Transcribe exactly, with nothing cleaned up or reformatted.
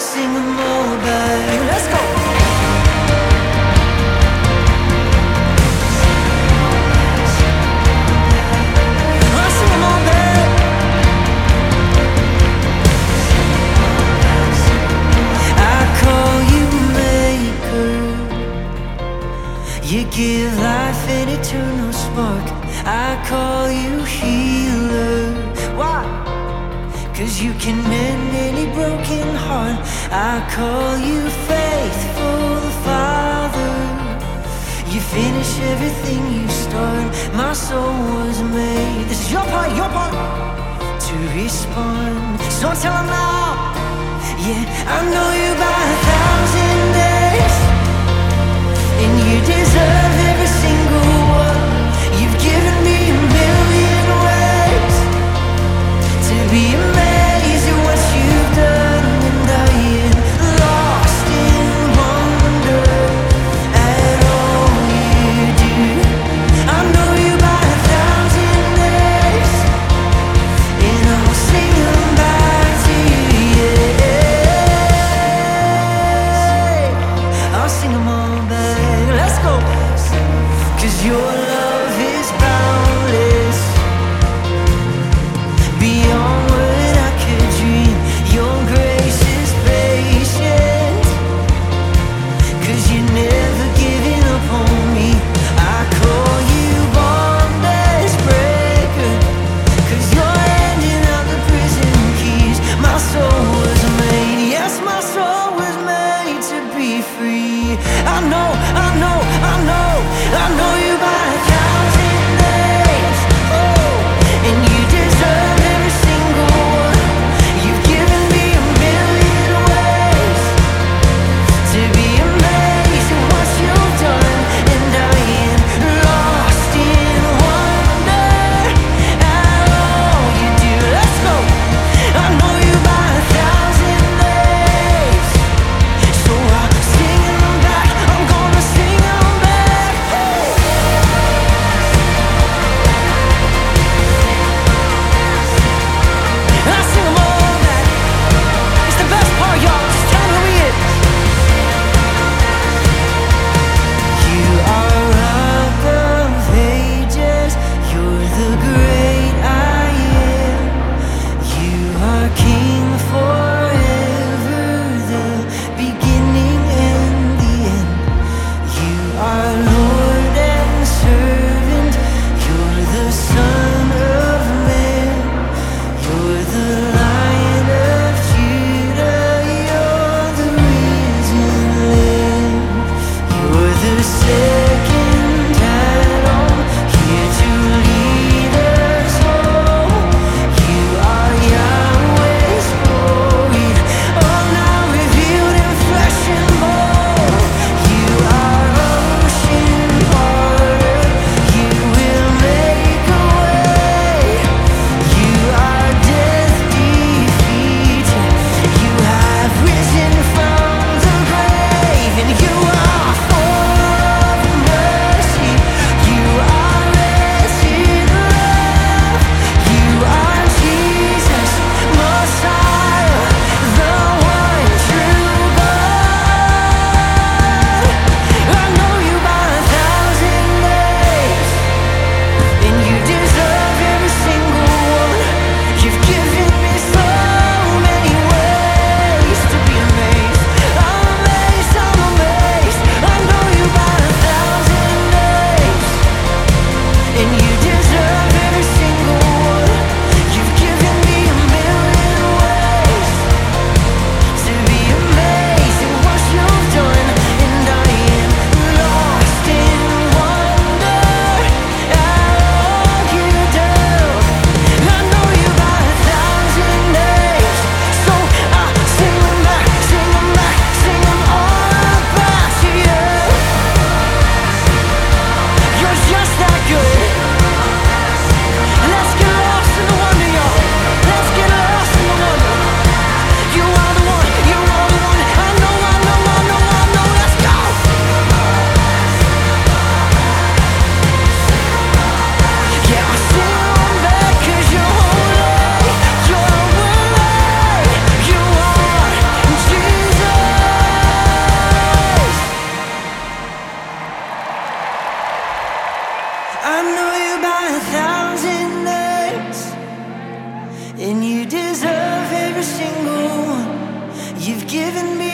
sing them all back. Let's go. I'll sing them all back. I call you maker. You give life an eternal spark. I call you healer. Why? 'Cause you can mend any broken heart. I call you faithful Father. You finish everything you start. My soul was made. This is your part, your part. To respond. So tell them now. Yeah, I know you by a thousand days, and you deserve every single one. You've given me a million ways to be amazed at what you've done, and I am lost in wonder at all you do. I know you by a thousand days, and I'll sing them back to you. Yeah, I'll sing them all back. Let's go. You've given me